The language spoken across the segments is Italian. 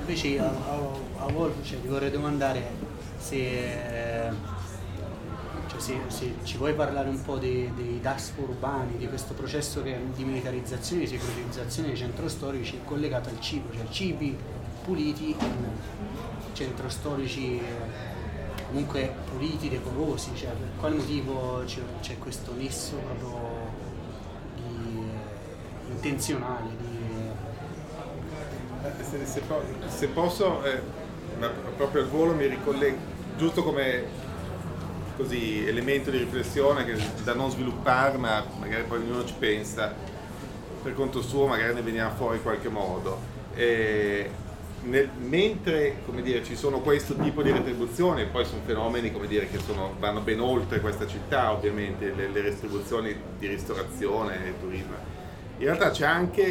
Invece a Wolf, cioè, ti vorrei domandare se ci vuoi parlare un po' dei DASPO urbani, di questo processo di militarizzazione e di secolarizzazione dei centri storici collegato al cibo, cioè cibi puliti in centri storici comunque puliti, decorosi, cioè per quale motivo c'è questo nesso proprio intenzionale? Se posso, proprio al volo mi ricollego, giusto come così elemento di riflessione che da non sviluppare, ma magari poi ognuno ci pensa per conto suo, magari ne veniamo fuori in qualche modo. Mentre, come dire, ci sono questo tipo di retribuzioni, poi sono fenomeni, come dire, che vanno ben oltre questa città, ovviamente, le retribuzioni di ristorazione e turismo. In realtà c'è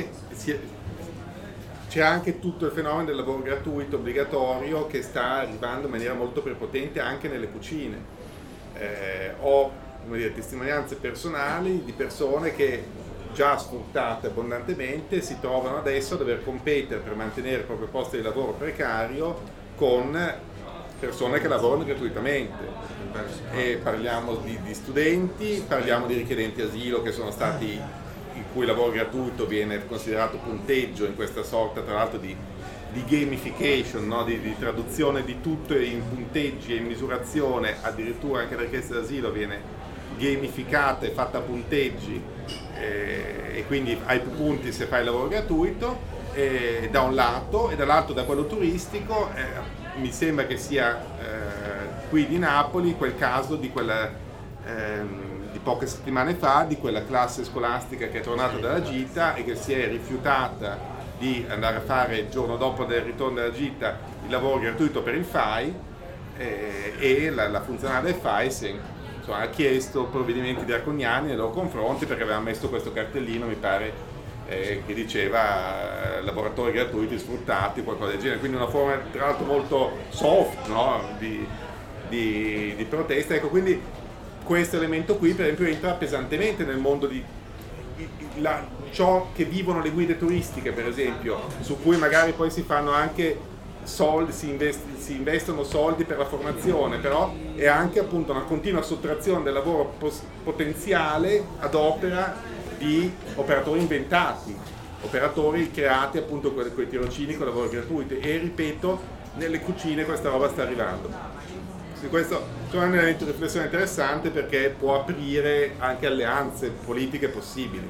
anche tutto il fenomeno del lavoro gratuito obbligatorio che sta arrivando in maniera molto prepotente anche nelle cucine. Ho, come dire, testimonianze personali di persone che, già sfruttate abbondantemente, si trovano adesso a dover competere per mantenere il proprio posto di lavoro precario con persone che lavorano gratuitamente. E parliamo di studenti, parliamo di richiedenti asilo che sono stati, in cui il lavoro gratuito viene considerato punteggio in questa sorta, tra l'altro, di gamification, no? di traduzione di tutto in punteggi e in misurazione. Addirittura anche la richiesta d'asilo viene gamificata e fatta a punteggi, e quindi hai più punti se fai il lavoro gratuito, da un lato, e dall'altro, da quello turistico. Mi sembra che sia qui di Napoli quel caso di poche settimane fa, di quella classe scolastica che è tornata dalla gita e che si è rifiutata di andare a fare il giorno dopo del ritorno dalla gita il lavoro gratuito per il FAI, e la funzionaria del FAI ha chiesto provvedimenti draconiani nei loro confronti perché aveva messo questo cartellino, mi pare, che diceva lavoratori gratuiti sfruttati, qualcosa del genere, quindi una forma tra l'altro molto soft, no? di protesta. Ecco, quindi questo elemento qui, per esempio, entra pesantemente nel mondo di ciò che vivono le guide turistiche, per esempio, su cui magari poi si fanno anche soldi, si investono soldi per la formazione, però è anche appunto una continua sottrazione del lavoro potenziale ad opera di operatori inventati, operatori creati appunto con i tirocini, con lavoro gratuito. E ripeto, nelle cucine questa roba sta arrivando. Questo è un elemento di riflessione interessante perché può aprire anche alleanze politiche possibili.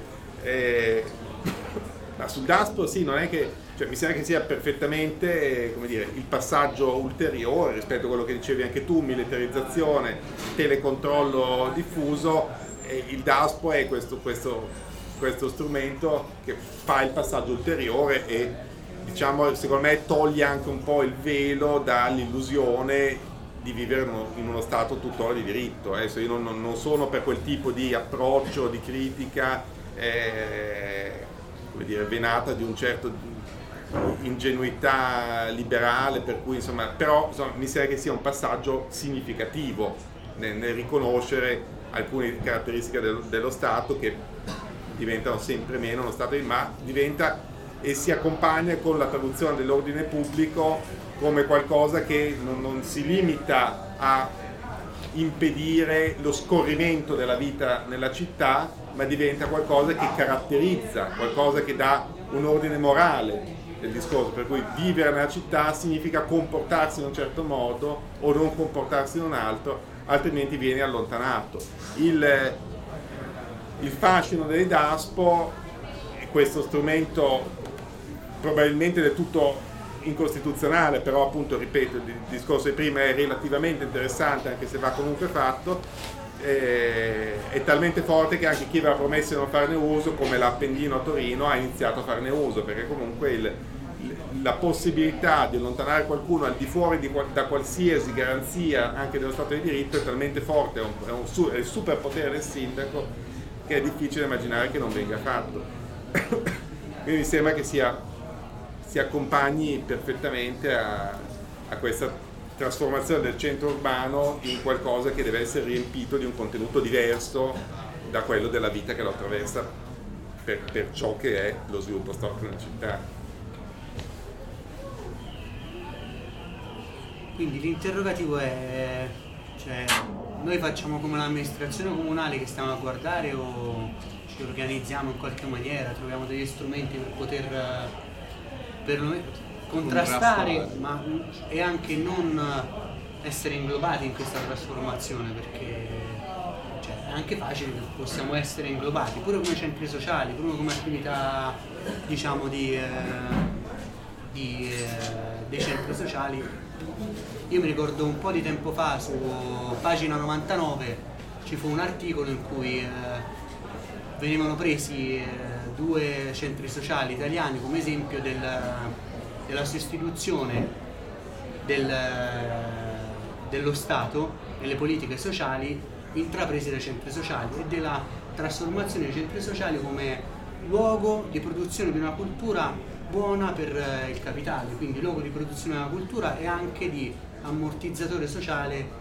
Ma sul DASPO sì, non è che, mi sembra che sia perfettamente, come dire, il passaggio ulteriore rispetto a quello che dicevi anche tu, militarizzazione, telecontrollo diffuso. Il DASPO è questo strumento che fa il passaggio ulteriore e, diciamo, secondo me toglie anche un po' il velo dall'illusione di vivere in uno stato tuttora di diritto. Adesso io non sono per quel tipo di approccio, di critica, come dire, venata di un certo ingenuità liberale, per cui però mi sembra che sia un passaggio significativo nel riconoscere alcune caratteristiche dello Stato che diventano sempre meno uno Stato, ma diventa e si accompagna con la traduzione dell'ordine pubblico come qualcosa che non si limita a impedire lo scorrimento della vita nella città, ma diventa qualcosa che caratterizza, qualcosa che dà un ordine morale del discorso, per cui vivere nella città significa comportarsi in un certo modo o non comportarsi in un altro, altrimenti vieni allontanato. Il fascino dei DASPO è questo strumento probabilmente del tutto incostituzionale, però appunto, ripeto, il discorso di prima è relativamente interessante, anche se va comunque fatto, è talmente forte che anche chi aveva promesso di non farne uso, come l'Appendino a Torino, ha iniziato a farne uso, perché comunque la possibilità di allontanare qualcuno al di fuori da qualsiasi garanzia anche dello Stato di diritto è talmente forte, è il superpotere del sindaco, che è difficile immaginare che non venga fatto. Quindi mi sembra che si accompagni perfettamente a questa trasformazione del centro urbano in qualcosa che deve essere riempito di un contenuto diverso da quello della vita che lo attraversa per ciò che è lo sviluppo storico nella città. Quindi l'interrogativo è, cioè, noi facciamo come l'amministrazione comunale che stiamo a guardare o ci organizziamo in qualche maniera, troviamo degli strumenti per poter contrastare e anche non essere inglobati in questa trasformazione, perché è anche facile che possiamo essere inglobati pure come centri sociali, pure come attività diciamo dei centri sociali. Io mi ricordo un po' di tempo fa su pagina 99 ci fu un articolo in cui venivano presi 2 centri sociali italiani come esempio della sostituzione dello Stato nelle politiche sociali intraprese dai centri sociali e della trasformazione dei centri sociali come luogo di produzione di una cultura buona per il capitale, quindi luogo di produzione della cultura e anche di ammortizzatore sociale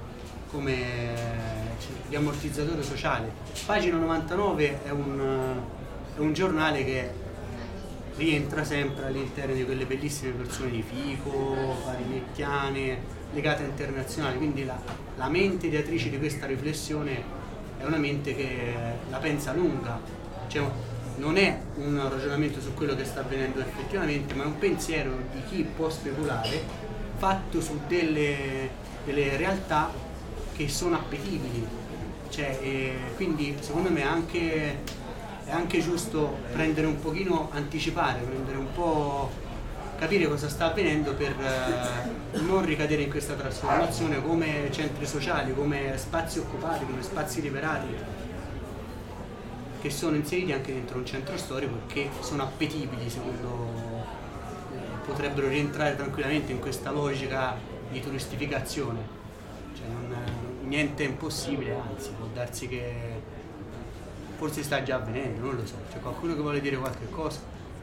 di ammortizzatore sociale. Pagina 99 è un giornale che rientra sempre all'interno di quelle bellissime persone di Fico, Parinettiane, legate internazionali, quindi la mente ideatrice di questa riflessione è una mente che la pensa lunga, cioè non è un ragionamento su quello che sta avvenendo effettivamente, ma è un pensiero di chi può speculare fatto su delle realtà che sono appetibili, quindi secondo me è anche giusto prendere un pochino, anticipare, prendere un po', capire cosa sta avvenendo per non ricadere in questa trasformazione come centri sociali, come spazi occupati, come spazi liberati che sono inseriti anche dentro un centro storico e che sono appetibili, secondo potrebbero rientrare tranquillamente in questa logica di turistificazione. Niente è impossibile, anzi può darsi che forse sta già avvenendo, non lo so. C'è qualcuno che vuole dire qualche cosa?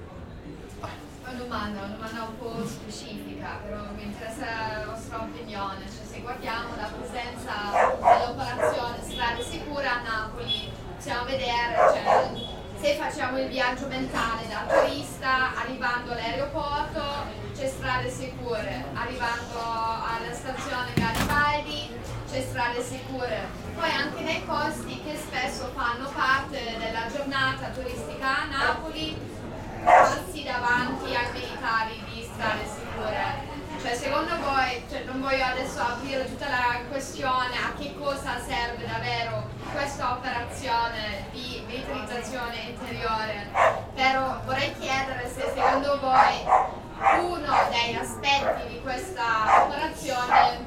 Una domanda un po' specifica, però mi interessa la vostra opinione. Se guardiamo la presenza dell'operazione Strade Sicure a Napoli, possiamo vedere, se facciamo il viaggio mentale da turista, arrivando all'aeroporto c'è Strade Sicure, arrivando alla stazione Garibaldi c'è Strade Sicure, poi anche nei posti che spesso fanno parte della giornata turistica a Napoli, passi davanti ai militari di Strade Sicure. Secondo voi, non voglio adesso aprire tutta la questione a che cosa serve davvero questa operazione di militarizzazione interiore, però vorrei chiedere se secondo voi uno degli aspetti di questa operazione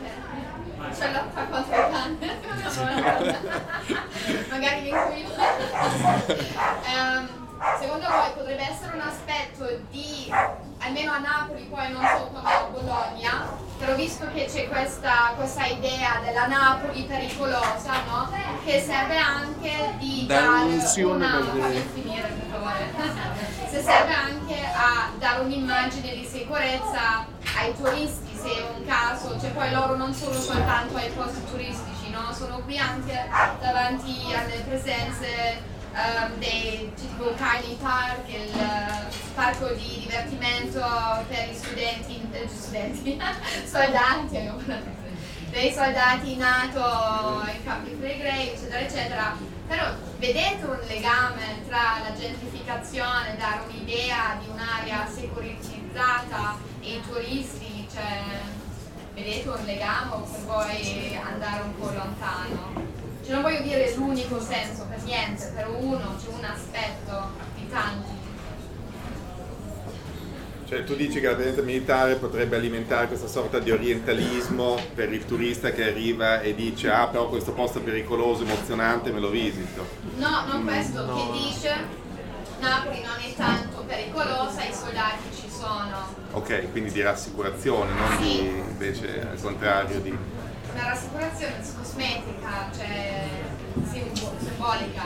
c'è lotta contro i cani magari mi inquino secondo voi potrebbe essere un aspetto di, almeno a Napoli, poi non so come a Bologna, però visto che c'è questa idea della Napoli pericolosa, no? Che serve anche di dare se serve anche a dare un'immagine di sicurezza ai turisti, se è un caso, poi loro non sono soltanto ai posti turistici, no? Sono qui anche davanti alle presenze dei tipo Kylie Park, il parco di divertimento per gli soldati, dei soldati NATO in Campi Flegrei, eccetera, eccetera. Però vedete un legame tra la gentrificazione, dare un'idea di un'area securitizzata e i turisti, vedete un legame o per voi andare un po' lontano? Non voglio dire l'unico senso per niente, però c'è un aspetto di tanti. Tu dici che la presenza militare potrebbe alimentare questa sorta di orientalismo per il turista che arriva e dice però questo posto è pericoloso, emozionante, me lo visito. No, non questo, no. Che dice Napoli non è tanto pericolosa, i soldati ci sono. Ok, quindi di rassicurazione, non sì. Invece al contrario di... Una rassicurazione cosmetica, simbolica.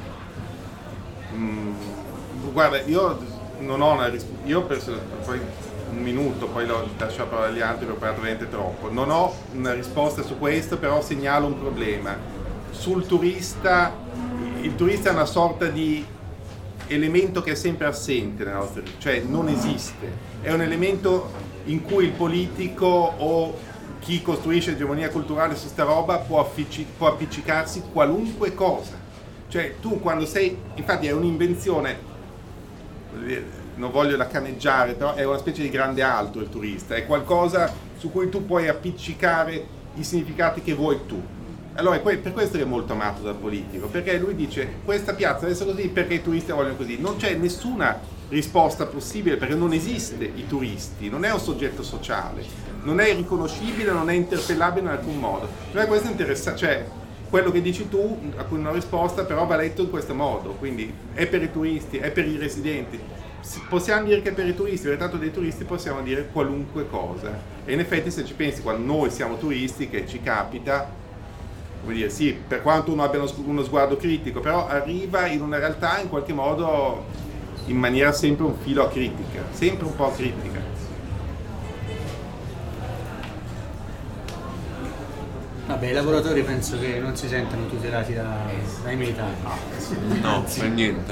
Guarda, io non ho una risposta, poi un minuto, poi lascio la parola agli altri, ho parlato veramente troppo. Non ho una risposta su questo, però segnalo un problema. Sul turista, il turista è una sorta di elemento che è sempre assente nella nostra vita, non esiste. È un elemento in cui il politico o chi costruisce egemonia culturale su sta roba può appiccicarsi qualunque cosa. Cioè tu quando sei, infatti è un'invenzione, non voglio laccaneggiare, però è una specie di grande altro il turista, è qualcosa su cui tu puoi appiccicare i significati che vuoi tu. Allora per questo che è molto amato dal politico, perché lui dice questa piazza deve essere così perché i turisti vogliono così. Non c'è nessuna risposta possibile perché non esiste i turisti, non è un soggetto sociale, non è riconoscibile, non è interpellabile in alcun modo. Cioè questo è interessante, cioè quello che dici tu, a cui non ho risposta, però va letto in questo modo, quindi è per i turisti, è per i residenti. Possiamo dire che per i turisti, per il tanto dei turisti possiamo dire qualunque cosa. E in effetti se ci pensi, quando noi siamo turisti, che ci capita, vuol dire sì, per quanto uno abbia uno sguardo critico, però arriva in una realtà in qualche modo in maniera sempre un filo a critica, sempre un po' critica. Vabbè, i lavoratori penso che non si sentano tutelati dai militari. No, per niente.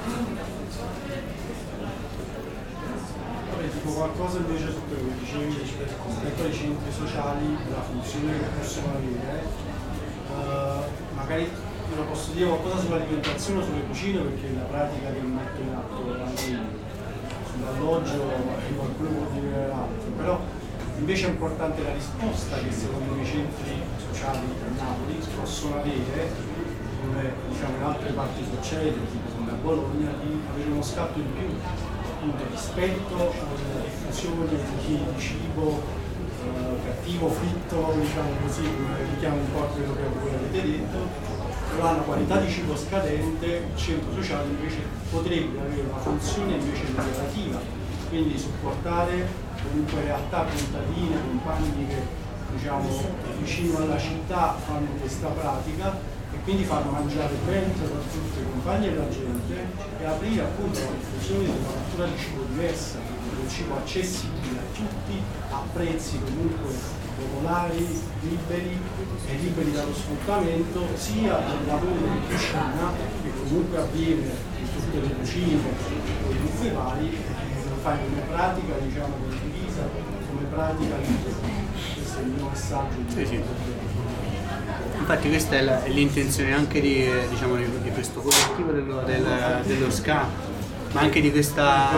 Tipo qualcosa invece su quello che dicevi rispetto ai centri sociali, la funzione che possono avere. Magari non posso dire qualcosa sull'alimentazione o sulle cucine perché è la pratica che metto in atto sull'alloggio qualcuno può dire l'altro, però invece è importante la risposta che secondo me i centri sociali a Napoli possono avere, come diciamo in altre parti succede, tipo come a Bologna, di avere uno scatto in più appunto rispetto alla diffusione di cibo cattivo, fritto, diciamo così, come richiama un po' a quello che voi avete detto, però ha una qualità di cibo scadente. Il centro sociale invece potrebbe avere una funzione invece migliorativa, quindi supportare comunque realtà contadine, compagni che diciamo vicino alla città fanno questa pratica e quindi fanno mangiare bene soprattutto i compagni e la gente e aprire appunto la diffusione di una cultura di cibo diversa, un cibo accessibile a tutti a prezzi comunque popolari, liberi e liberi dallo sfruttamento sia del lavoro di cucina che comunque avviene in tutte le cucine o in tutti i vari, lo fai come pratica diciamo condivisa, come pratica questo è il mio messaggio di sì. Infatti questa è l'intenzione anche di questo collettivo dello SCA, ma anche di questa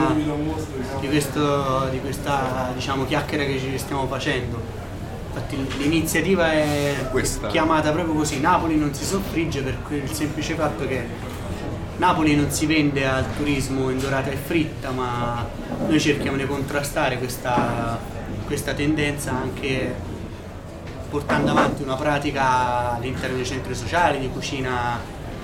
diciamo chiacchiera che ci stiamo facendo. Infatti l'iniziativa è chiamata proprio così, Napoli non si soffrigge, per il semplice fatto che Napoli non si vende al turismo in dorata e fritta, ma noi cerchiamo di contrastare questa tendenza anche portando avanti una pratica all'interno dei centri sociali di cucina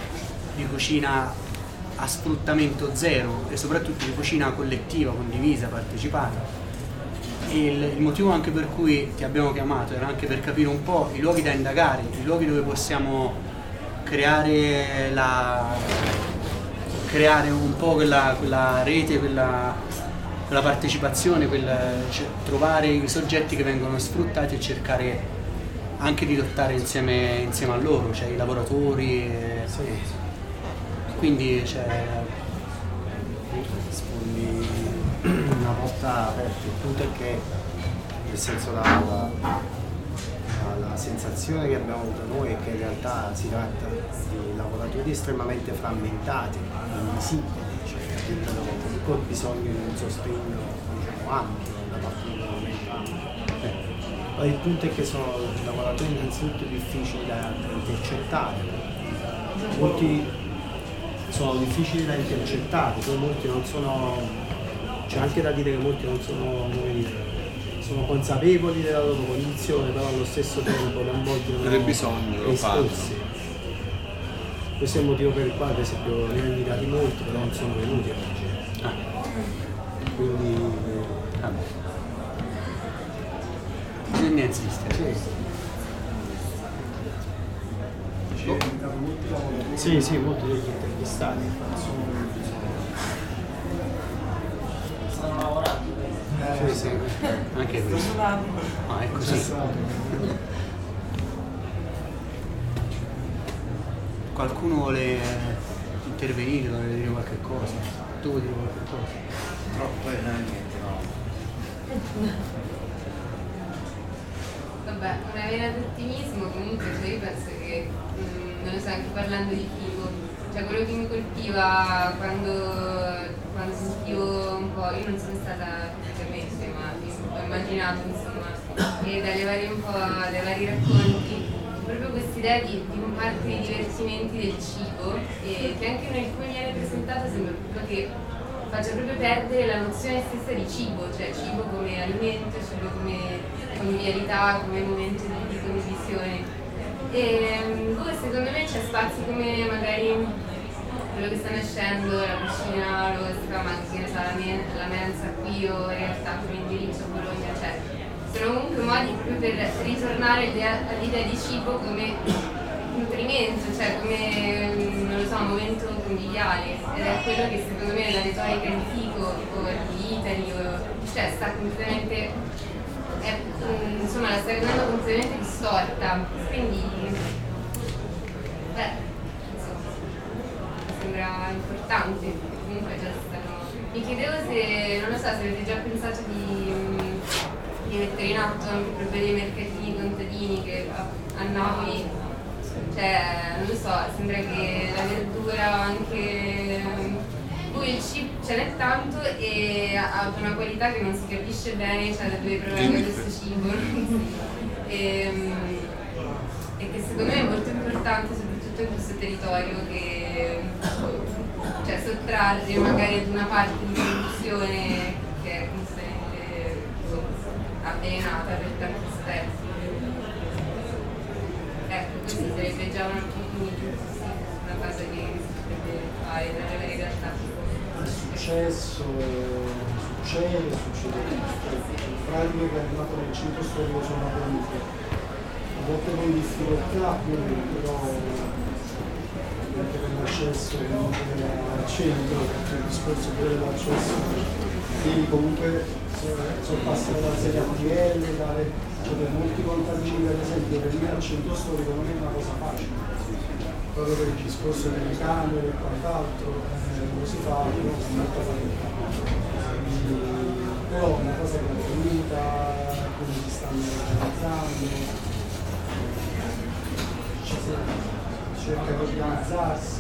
a sfruttamento zero e soprattutto di cucina collettiva, condivisa, partecipata. E il motivo anche per cui ti abbiamo chiamato era anche per capire un po' i luoghi da indagare, i luoghi dove possiamo creare un po' quella rete, quella partecipazione, trovare i soggetti che vengono sfruttati e cercare anche di lottare insieme a loro, cioè i lavoratori. Quindi rispondi una volta aperto. Il punto è che, nel senso, la sensazione che abbiamo avuto noi è che in realtà si tratta di lavoratori estremamente frammentati, invisibili, cioè che hanno comunque bisogno di un sostegno ampio da parte del movimento. Il punto è che sono lavoratori innanzitutto difficili da intercettare, molti sono difficili da intercettare, poi molti non sono, c'è anche da dire che molti non sono, sono consapevoli della loro condizione, però allo stesso tempo non vogliono esporsi. Questo è il motivo per il quale, per esempio, ne ho invitati molti, però non sono venuti oggi. Quindi bisogna insistere. Sì, molti degli intervistati. Stanno lavorando. Sì. Anche questo. No, è così. Qualcuno vuole intervenire, vuole dire qualche cosa? Tu vuoi dire qualche cosa? Troppo niente, no. Vabbè, Beh, una vena di ottimismo comunque, cioè io penso che, non lo so, anche parlando di FIGO, cioè quello che mi colpiva quando sentivo un po', io non sono stata fisicamente, ma mi ho immaginato insomma, e dalle varie racconti, proprio questa idea di un parco di divertimenti del cibo, e che anche nel come viene presentato sembra proprio che faccia proprio perdere la nozione stessa di cibo, cioè cibo come alimento, cibo come convivialità, come momento di condivisione. E secondo me c'è spazio come magari quello che sta nascendo, la cucina losca, ma anche la mensa qui o in realtà come indirizzo a Bologna, cioè sono comunque modi proprio per ritornare all'idea di cibo come nutrimento, cioè come, non lo so, un momento conviviale, ed è quello che secondo me la retorica di Fico o di Italy, cioè sta completamente, insomma la sta rendendo completamente distorta, quindi insomma sembra importante, perché comunque già stanno. Mi chiedevo se, non lo so, se avete già pensato di mettere in atto anche proprio dei mercatini contadini che a Napoli, cioè non lo so, sembra che la verdura anche poi il cibo ce n'è tanto e ha una qualità che non si capisce bene, cioè da dove provenga questo cibo e che secondo me è molto importante soprattutto in questo territorio, che cioè sottrarre magari ad una parte di produzione che è completamente avvelenata per tanti aspetti. Ecco, questo sarebbe già una cosa che si potrebbe fare nella realtà. È successo, succede, pratiche che arrivate nel centro storico sono avvenute, a volte con difficoltà, però anche per l'accesso al centro, perché il discorso dell'accesso, quindi comunque sorpassare la serie ATL, cioè per molti contadini per esempio venire al centro storico non è una cosa facile, proprio per il discorso delle camere e quant'altro, lo si fa con molta fatica. Però è una cosa che è avvenuta, come si stanno organizzando, cerca di organizzarsi,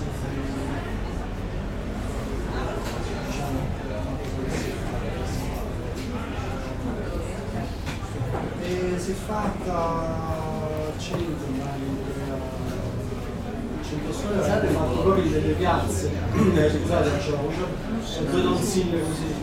diciamo che è una cosa che si fa. E si è fatta al centro, il centro storico avete fatto proprio delle piazze, scusate, c'è due donzille così.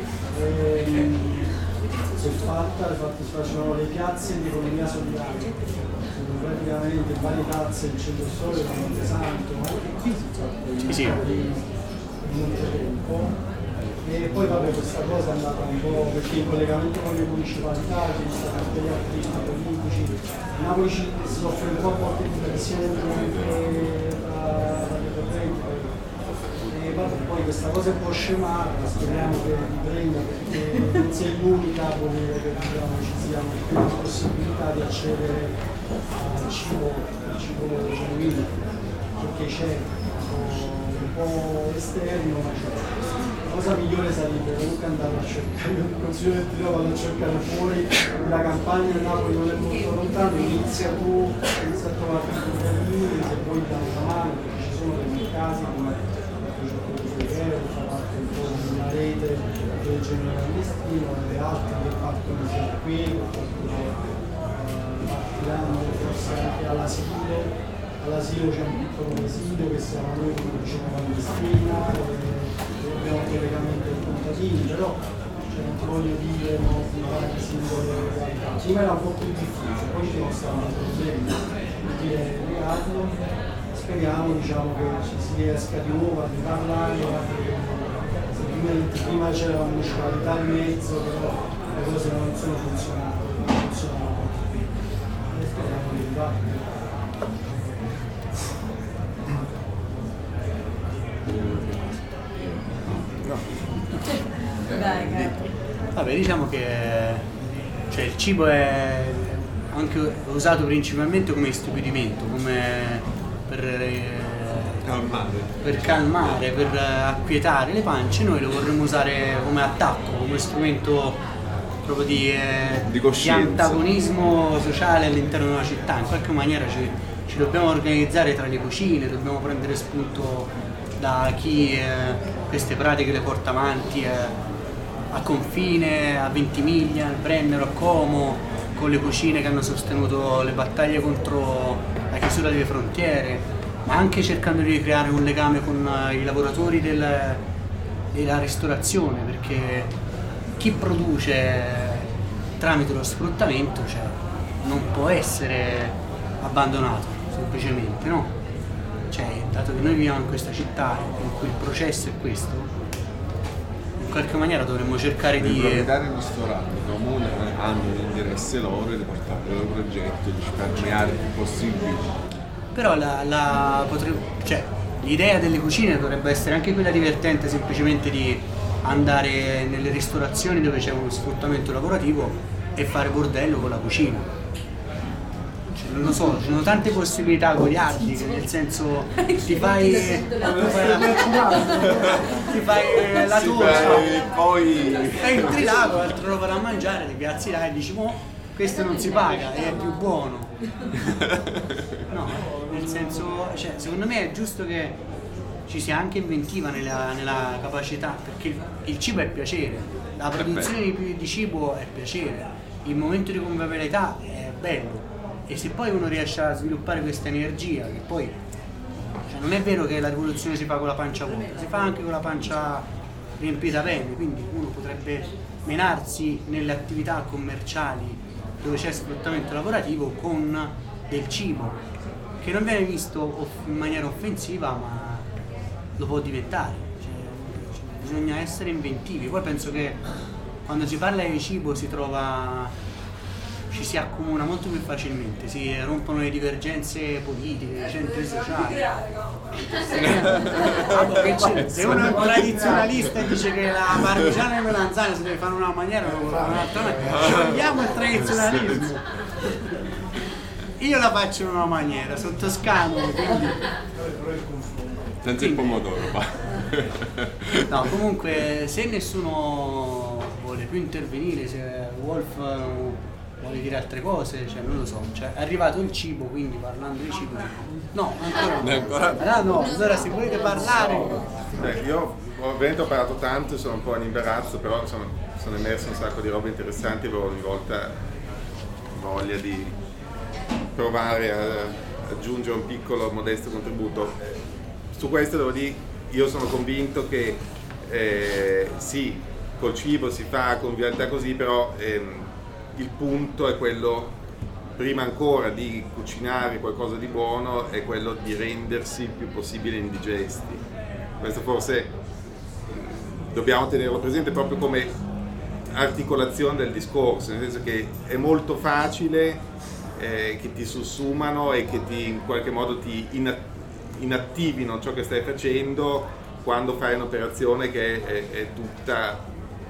Si è fatta, infatti si facevano le piazze di economia solidale. Praticamente varie piazze il centro storico, da Montesanto, sì. molto tempo. E poi vabbè questa cosa è andata un po' perché in collegamento con le municipalità ci sono stati degli attivisti politici, Napoli si soffre un po' a volte di pressione dalle correnti, e vabbè, poi questa cosa è un po' scemata, speriamo che riprenda perché non sei l'unica, vuol dire che diciamo, ci siano più possibilità di accedere al cibo genuino, perché c'è un po' esterno, ma c'è. La cosa migliore sarebbe comunque andare a cercare, io consiglio che ti vado a cercare fuori, la campagna a Napoli non è molto lontano, inizia a trovare i contadini, se vuoi dare una mano, perché ci sono dei mercati come il progetto di Ferrero, che fa parte un po' di una rete del genere clandestino, e altri che partono sia qui, che partiranno forse anche all'asilo c'è un piccolo residuo che siamo noi come cucina clandestina, abbiamo collegamento ai contadini, però cioè, non ti voglio dire no, fare singole realtà. Prima era un po' più difficile, poi ci sono stati problemi di dire negarlo, speriamo diciamo, che ci si riesca di nuovo a riparlare, prima c'era la municipalità in mezzo, però le cose non sono funzionate, e speriamo di riparlare. Vabbè, diciamo che cioè, il cibo è anche usato principalmente come istupidimento, come per calmare, per acquietare le pance. Noi lo vorremmo usare come attacco, come strumento proprio di coscienza, antagonismo sociale all'interno di una città. In qualche maniera ci dobbiamo organizzare tra le cucine, dobbiamo prendere spunto da chi queste pratiche le porta avanti a Confine, a Ventimiglia, al Brennero, a Como, con le cucine che hanno sostenuto le battaglie contro la chiusura delle frontiere, ma anche cercando di creare un legame con i lavoratori della ristorazione, perché chi produce tramite lo sfruttamento, cioè, non può essere abbandonato semplicemente, no? Cioè, dato che noi viviamo in questa città in cui il processo è questo, in qualche maniera dovremmo cercare di... I proprietari del ristorante comune hanno l'interesse loro di portare il loro progetto, di risparmiare il più possibile. Però l'idea delle cucine dovrebbe essere anche quella divertente, semplicemente di andare nelle ristorazioni dove c'è uno sfruttamento lavorativo e fare bordello con la cucina. Cioè, non lo so, ci sono tante possibilità goliardiche, nel senso ti fai la tua E poi entri là con l'altro roba da mangiare, ti piazzi là e dici questo non si paga, è più buono. No, nel senso, cioè, secondo me è giusto che ci sia anche inventiva nella capacità, perché il cibo è piacere, la produzione di cibo è piacere, il momento di convivialità è bello, e se poi uno riesce a sviluppare questa energia, che poi cioè, non è vero che la rivoluzione si fa con la pancia vuota, si fa anche con la pancia riempita bene, quindi uno potrebbe menarsi nelle attività commerciali dove c'è sfruttamento lavorativo con del cibo che non viene visto in maniera offensiva, ma lo può diventare. Cioè, bisogna essere inventivi. Poi penso che quando si parla di cibo ci si accomuna molto più facilmente, si rompono le divergenze politiche, le centri sociali. Se uno è un tradizionalista e dice che la parmigiana e melanzane si deve fare in una maniera, lo fa in un'altra maniera, scegliamo il tradizionalismo. Io la faccio in una maniera, sono toscano, quindi... senza il pomodoro, va. No, comunque, se nessuno vuole più intervenire, se Wolf vuole dire altre cose, cioè non lo so, cioè è arrivato il cibo, quindi parlando di cibo, no, ancora no. No, allora se volete parlare... Io ovviamente ho parlato tanto, sono un po' in imbarazzo, però sono emerso un sacco di robe interessanti, avevo ogni volta voglia di provare a aggiungere un piccolo modesto contributo. Su questo devo dire, io sono convinto che sì, col cibo si fa convivialità così, però il punto è quello, prima ancora di cucinare qualcosa di buono, è quello di rendersi il più possibile indigesti. Questo forse dobbiamo tenerlo presente proprio come articolazione del discorso, nel senso che è molto facile che ti sussumano e che in qualche modo ti inattivino ciò che stai facendo quando fai un'operazione che è tutta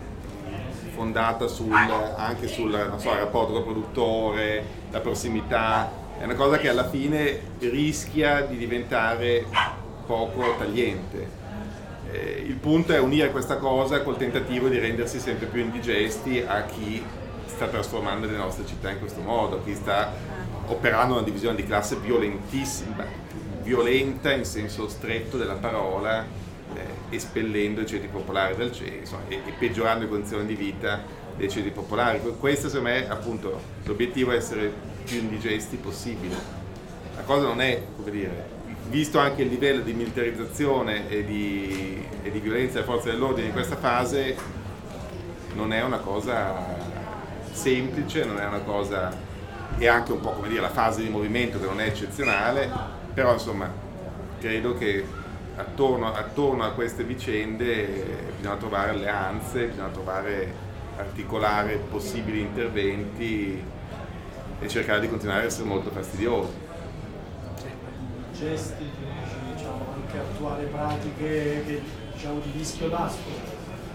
fondata anche sul rapporto col produttore, la prossimità. È una cosa che alla fine rischia di diventare poco tagliente. Il punto è unire questa cosa col tentativo di rendersi sempre più indigesti a chi sta trasformando le nostre città in questo modo, chi sta operando una divisione di classe violentissima, violenta in senso stretto della parola, espellendo i ceti popolari dal centro e peggiorando le condizioni di vita dei ceti popolari. Questo secondo me appunto l'obiettivo è essere più indigesti possibile. La cosa non è, come dire, visto anche il livello di militarizzazione e di violenza delle forze dell'ordine in questa fase, non è una cosa semplice, non è una cosa, è anche un po' come dire la fase di movimento che non è eccezionale, però insomma credo che attorno a queste vicende bisogna trovare alleanze, bisogna articolare possibili interventi e cercare di continuare a essere molto fastidiosi. Gesti, diciamo, anche attuare pratiche che, diciamo, di rischio d'asco.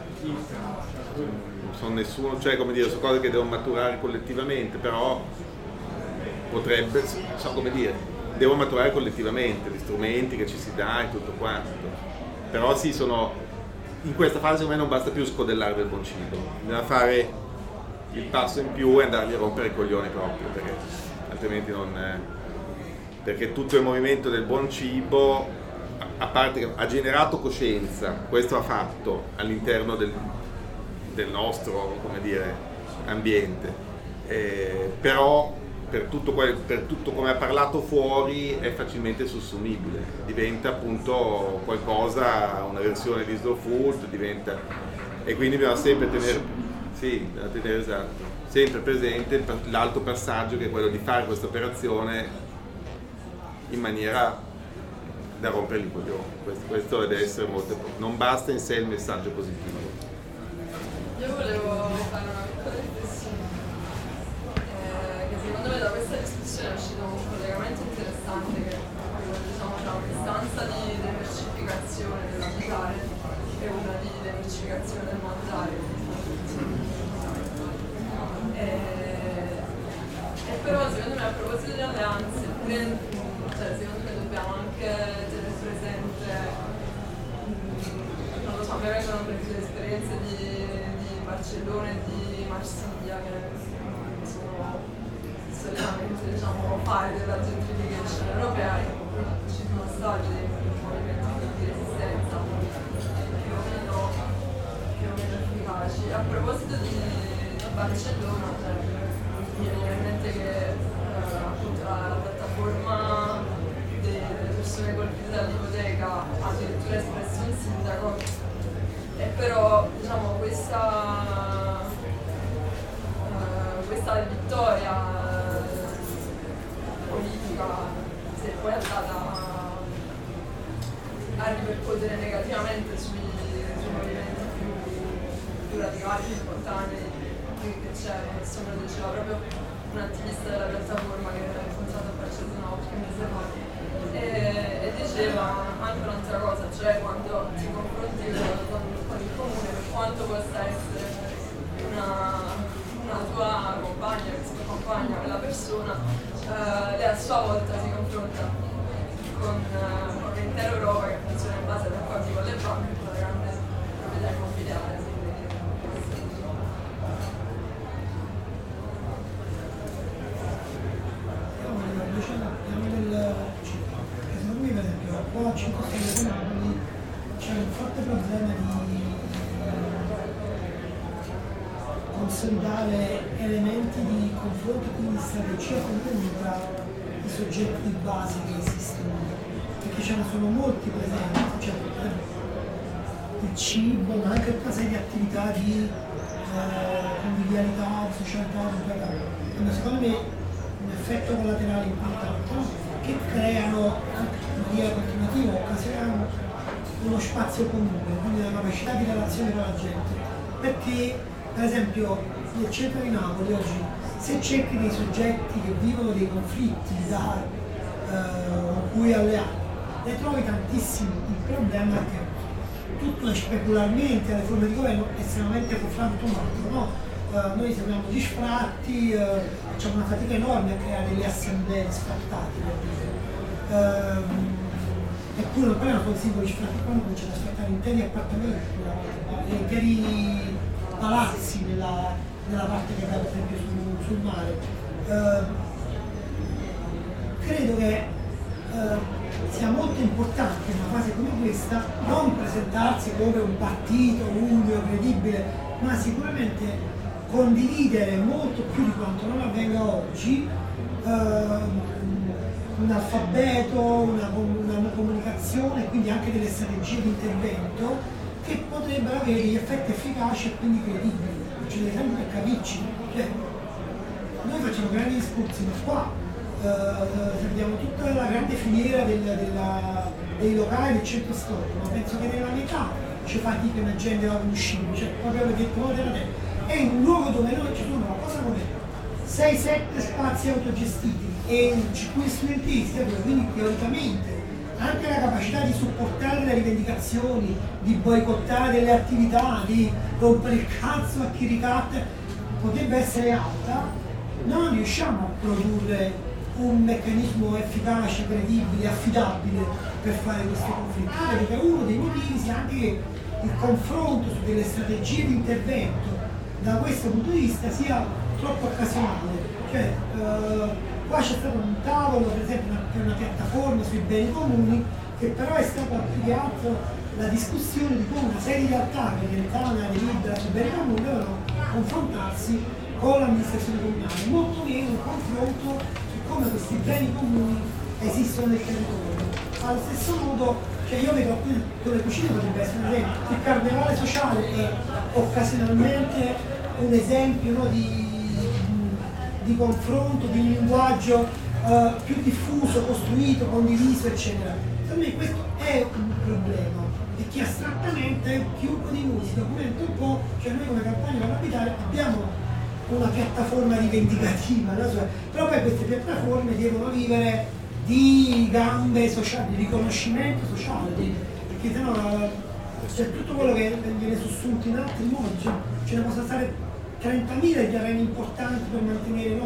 Sono nessuno, cioè come dire, sono cose che devono maturare collettivamente, però potrebbe, come dire, devono maturare collettivamente, gli strumenti che ci si dà e tutto quanto. Però sì, in questa fase secondo me non basta più scodellare del buon cibo, bisogna fare il passo in più è andargli a rompere i coglioni proprio, perché altrimenti non... perché tutto il movimento del buon cibo, a parte che ha generato coscienza, questo ha fatto all'interno del nostro, come dire, ambiente, però per tutto come ha parlato fuori è facilmente sossumibile, diventa appunto qualcosa, una versione di slow food, diventa, e quindi bisogna sempre tenere, esatto, sempre presente l'alto passaggio, che è quello di fare questa operazione in maniera da rompere i coglioni. Questo deve essere molto, non basta in sé il messaggio positivo. Io volevo fare una piccola riflessione, che secondo me da questa discussione è uscito un collegamento interessante, che diciamo c'è una distanza di diversificazione dell'abitare e una di diversificazione del mangiare. E però secondo me, a proposito delle alleanze, secondo me dobbiamo anche tenere presente, non lo so, mi vengono per le esperienze di Barcellona e di Marsiglia, che sono solitamente, diciamo, fare della gentrificazione europea, e ci sono stati dei movimenti di resistenza più o meno efficaci. A proposito di Barcellona, mi viene in mente che appunto la piattaforma delle persone colpite dall'ipoteca ha addirittura espresso un sindaco, e però diciamo questa vittoria politica si è poi andata a ripercuotere negativamente sui movimenti più radicali, più spontanei che c'erano. Insomma, diceva proprio un attivista della piattaforma che era incontrato a Barcellona qualche mese fa, e diceva anche un'altra cosa, cioè quando ti confronti con il comune, per quanto possa essere una tua compagna, che si accompagna quella persona, lei a sua volta si confronta con l'intera Europa, che funziona in base ad accordi con le banche, con la grande proprietà immobiliare. Secondo me, per esempio, qua a 5 Stelle di Napoli c'è un forte problema di consolidare elementi di confronto, quindi strategia comune tra i soggetti di base che esistono, perché ce ne sono molti presenti, cioè il cibo, ma anche tutta una serie di attività di convivialità, di socialità, quindi secondo me un effetto collaterale importante, no? Che creano anche in maniera continuativa, occasionano uno spazio comune, quindi una capacità di relazione con la gente. Perché, per esempio, nel centro di Napoli oggi, se cerchi dei soggetti che vivono dei conflitti con cui alleati, ne trovi tantissimi. Il problema è che tutto è specularmente alle forme di governo estremamente frantumato, no? Noi seguiamo gli sfratti, facciamo una fatica enorme a creare delle assemblee sfrattate, per dire. Eppure non parliamo solo di singoli sfratti, quando cominciano a sfrattare interi appartamenti, interi palazzi nella parte che dà per esempio sul mare. Credo che sia molto importante in una fase come questa non presentarsi come un partito unico, credibile, ma sicuramente condividere molto più di quanto non avvenga oggi un alfabeto, una comunicazione, quindi anche delle strategie di intervento che potrebbero avere gli effetti efficaci e quindi credibili. C'è l'esempio per capirci, cioè, noi facciamo grandi discorsi, ma qua abbiamo tutta la grande filiera dei locali del centro storico, ma penso che nella metà ci fa tipo una gente va uscire, cioè proprio perché è un luogo dove noi ci sono una cosa come 6-7 spazi autogestiti e un circuito studentesco, quindi teoricamente anche la capacità di supportare le rivendicazioni, di boicottare delle attività, di rompere il cazzo a chi ricatta potrebbe essere alta. Non riusciamo a produrre un meccanismo efficace, credibile, affidabile per fare questo conflitto. Credo che uno dei motivi sia anche il confronto su delle strategie di intervento da questo punto di vista sia troppo occasionale. Cioè, qua c'è stato un tavolo, per esempio, per una piattaforma sui beni comuni, che però è stata più che altro la discussione di come una serie di realtà che diventavano le libere sui beni comuni dovevano confrontarsi con l'amministrazione comunale. Molto meno un confronto su come questi beni comuni esistono nel territorio. Allo stesso modo, cioè io vedo qui con le cucine potrebbe essere un esempio, il carnevale sociale è occasionalmente un esempio, no, di confronto, di linguaggio più diffuso, costruito, condiviso, eccetera. Per me questo è un problema e che astrattamente chiunque di noi si documenta un po', cioè noi come Campania per l'Abitare abbiamo una piattaforma rivendicativa, no? Però poi queste piattaforme devono vivere di gambe sociali, di riconoscimento sociale, perché sennò c'è tutto quello che viene sussunto in altri modi, cioè, ce ne possono stare 30.000 di terreni importanti per mantenere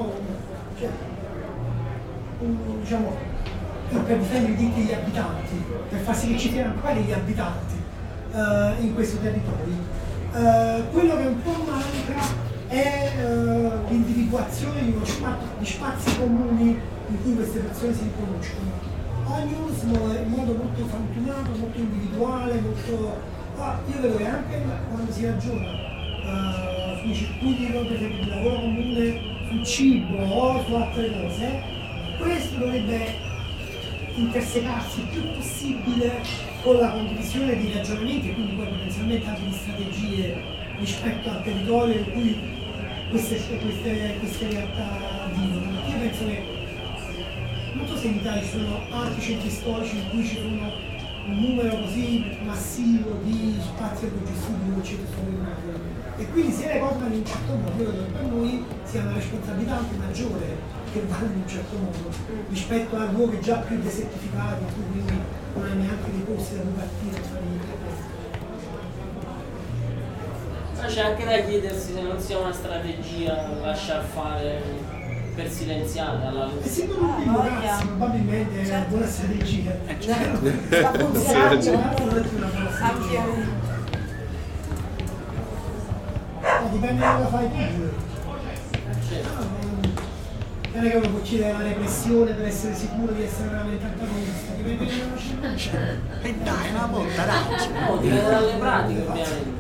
diciamo, per difendere i diritti degli abitanti, per far sì che ci siano anche degli abitanti in questi territori. Quello che un po' manca è l'individuazione di spazi comuni in cui queste persone si riconoscono. Ognuno in modo molto frantumato, molto individuale, molto... io vedo che anche quando si ragiona sui circuiti per esempio di lavoro comune, sul cibo o su altre cose, questo dovrebbe intersecarsi il più possibile con la condivisione di ragionamenti e quindi poi potenzialmente anche di strategie rispetto al territorio in cui queste realtà vivono. Io penso che non so se in Italia ci sono altri centri storici in cui ci sono un numero così massivo di spazi autogestiti come il centro storico di Napoli. E quindi se le cose vanno in un certo modo, io credo che per noi sia una responsabilità anche maggiore che vanno in un certo modo rispetto a luoghi già più desertificati, in cui quindi non hai neanche dei posti da cui partire per fare niente. C'è anche da chiedersi se non sia una strategia lasciar fare per silenziare alla luce. Sì, probabilmente è una buona strategia. La dipende da cosa fai tu. Non è che uno può chiedere la repressione per essere sicuro di essere veramente antagonista, dipende da una circostanza. E dai, una volta, dai! No, dipende dalle pratiche, ovviamente.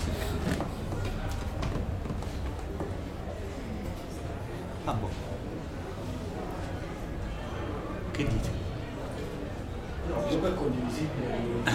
Ah, boh. Che dite? No, comunque è condivisibile,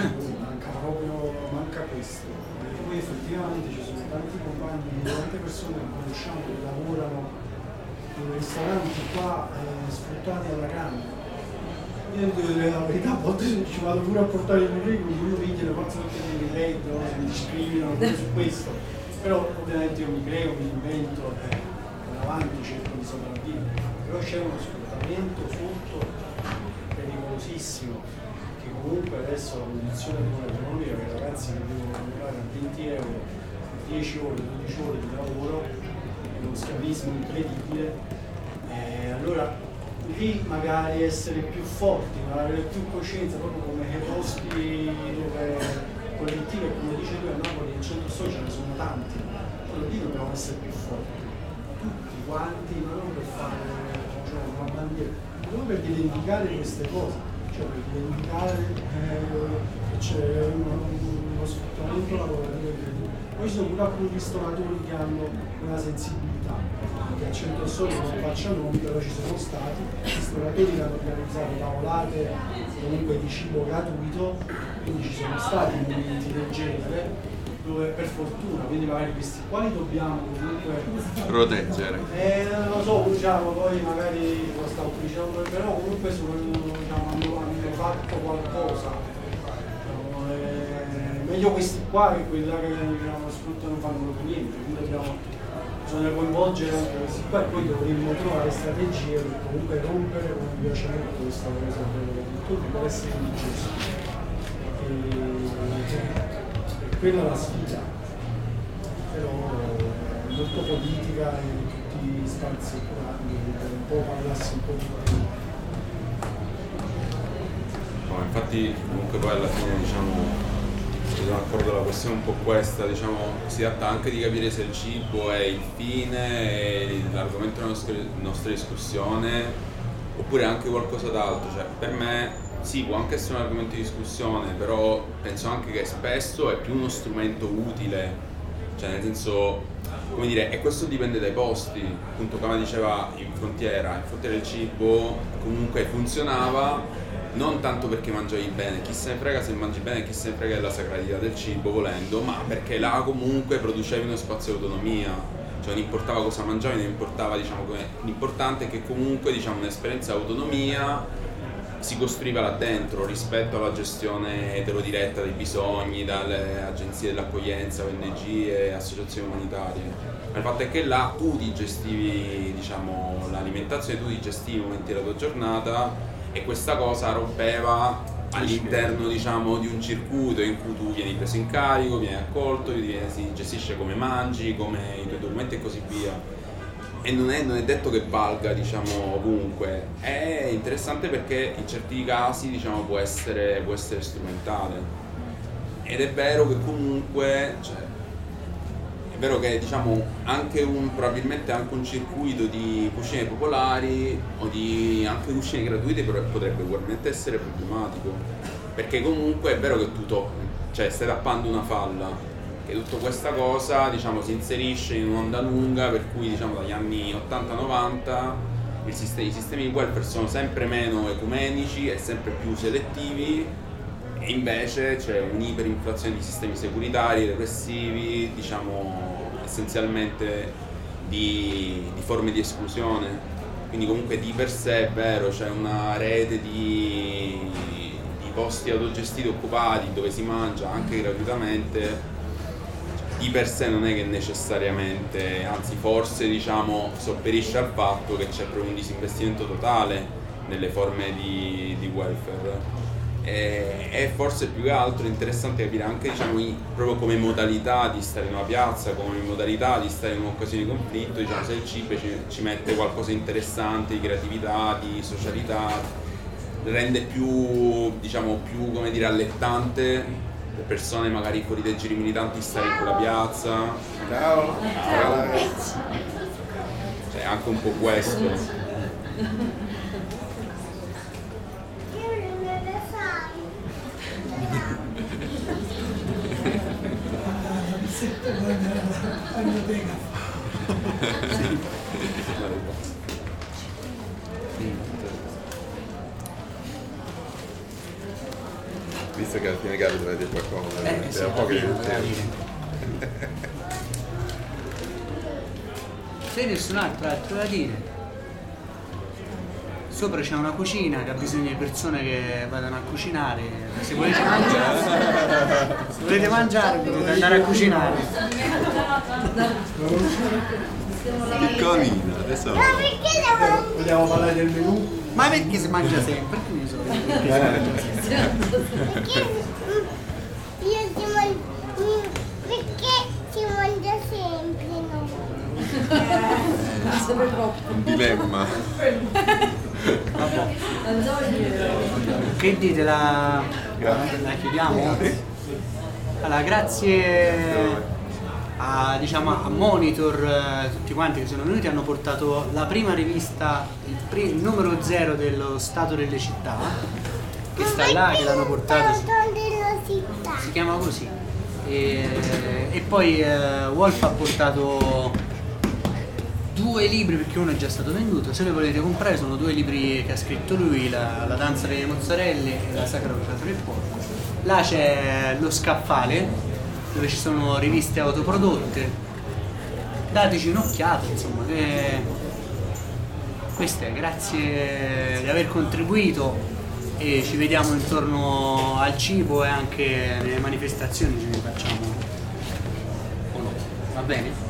manca questo. Perché poi effettivamente ci sono tanti compagni, tante persone che conosciamo che lavorano in ristoranti qua sfruttati alla grande. Io devo dire la verità, a volte ci vado pure a portare il curriculum, uno mi chiede forse perché mi ripeto, se mi discriminano su questo. Però ovviamente io mi creo, mi invento, avanti cerco di sopravvivere. Però c'è uno sfruttamento sotto pericolosissimo, che comunque adesso la condizione economica che ragazzi che devono lavorare a 20 euro 10 ore, 12 ore di lavoro, è uno schiavismo incredibile, allora lì magari essere più forti, avere più coscienza, proprio come nei posti dove collettivi, e come dice lui a Napoli in centro storico ce ne sono tanti, allora lì dobbiamo essere più forti, tutti quanti, ma non per fare una bandiera, proprio per identificare queste cose, cioè per identificare che c'è uno sfruttamento lavorativo incredibile. Poi ci sono pure alcuni ristoratori che hanno una sensibilità, che a Centro Storico non faccia nomi, però ci sono stati ristoratori che hanno organizzato tavolate comunque di cibo gratuito, quindi ci sono stati momenti del genere dove per fortuna, quindi magari questi quali dobbiamo comunque proteggere. Non lo so, diciamo, poi magari lo stavo dicendo, però comunque hanno fatto qualcosa. Meglio questi qua che quelli là che sfruttano non fanno proprio niente, quindi bisogna coinvolgere anche questi qua e poi dovremmo trovare strategie per comunque rompere come mi piace molto questa cosa per essere indigesti. E quella è la sfida, però molto politica in tutti gli spazi un po' parlarsi un po' di più. No, infatti comunque poi alla fine diciamo sono d'accordo, la questione è un po' questa, diciamo, si tratta anche di capire se il cibo è il fine, è l'argomento della nostra discussione, oppure anche qualcosa d'altro. Cioè, per me sì, può anche essere un argomento di discussione, però penso anche che spesso è più uno strumento utile, cioè nel senso, come dire, e questo dipende dai posti, appunto come diceva in frontiera il cibo comunque funzionava non tanto perché mangiavi bene, chi se ne frega se mangi bene, chi se ne frega della sacralità del cibo volendo, ma perché là comunque producevi uno spazio di autonomia, cioè non importava cosa mangiavi, non importava, diciamo, l'importante è che comunque, diciamo, un'esperienza di autonomia si costruiva là dentro rispetto alla gestione eterodiretta dei bisogni dalle agenzie dell'accoglienza, ONG e associazioni umanitarie. Ma il fatto è che là tu ti gestivi, diciamo, l'alimentazione, tu ti gestivi i momenti della tua giornata, e questa cosa rompeva all'interno, diciamo, di un circuito in cui tu vieni preso in carico, vieni accolto, si gestisce come mangi, come i tuoi documenti e così via. E non è detto che valga, diciamo, ovunque. È interessante perché in certi casi, diciamo, può essere strumentale. Ed è vero che comunque, cioè, è vero che, diciamo, probabilmente anche un circuito di cucine popolari o di anche cucine gratuite potrebbe ugualmente essere problematico, perché comunque è vero che tu stai tappando una falla, che tutta questa cosa, diciamo, si inserisce in un'onda lunga per cui, diciamo, dagli anni 80-90 i sistemi di welfare sono sempre meno ecumenici e sempre più selettivi, e invece c'è un'iperinflazione di sistemi securitari, repressivi, diciamo essenzialmente di forme di esclusione. Quindi comunque di per sé è vero, c'è una rete di posti autogestiti occupati dove si mangia anche gratuitamente, di per sé non è che necessariamente, anzi forse, diciamo, sopperisce al fatto che c'è proprio un disinvestimento totale nelle forme di welfare. È forse più che altro interessante capire anche, diciamo, proprio come modalità di stare in una piazza, come modalità di stare in un'occasione di conflitto, diciamo, se il cibo ci mette qualcosa di interessante, di creatività, di socialità, rende più, diciamo, più, come dire, allettante le persone magari fuori dai giri militanti stare in quella piazza. Ciao. Cioè anche un po' questo. Visto che alla fine Gabi doveva dire qualcosa, sì, un po' che se nessun altro da dire. Sopra c'è una cucina che ha bisogno di persone che vadano a cucinare. Se volete mangiare potete andare a cucinare. Piccolina, adesso. Vogliamo parlare del menù? Ma perché si mangia sempre? Perché ne so perché si mangia sempre? Perché si mangia sempre, no? Un dilemma. Che dite, la chiudiamo? Allora, grazie a Monitor, tutti quanti che sono venuti, hanno portato la prima rivista, il numero 0 dello Stato delle città, che sta là, che l'hanno portato, si chiama così, e poi Wolf ha portato 2 libri, perché uno è già stato venduto, se li volete comprare sono 2 libri che ha scritto lui, la danza delle mozzarelle e la sacra bruciatura del porco. Là c'è lo scaffale dove ci sono riviste autoprodotte, dateci un'occhiata, insomma, questo è, grazie di aver contribuito e ci vediamo intorno al cibo e anche nelle manifestazioni che ne facciamo, o no, va bene?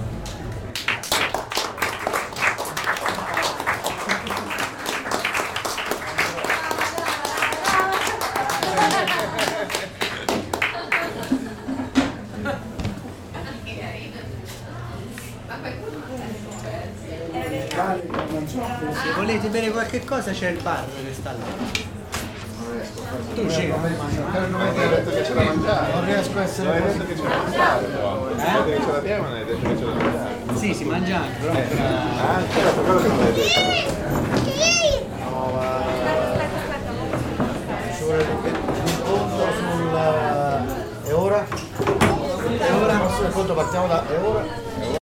Se volete bere qualche cosa c'è il bar che sta là. Tu c'eri. Non hai detto che c'è da mangiare. Non riesco a essere Non hai detto che c'è da mangiare, però. Non hai detto che c'è da bere, ma non hai detto che c'è da mangiare. Sì, si mangia anche, però. Certo, quello che non hai detto. No, ma ci vuole l'incontro sul... è ora? È ora? Partiamo da... è ora?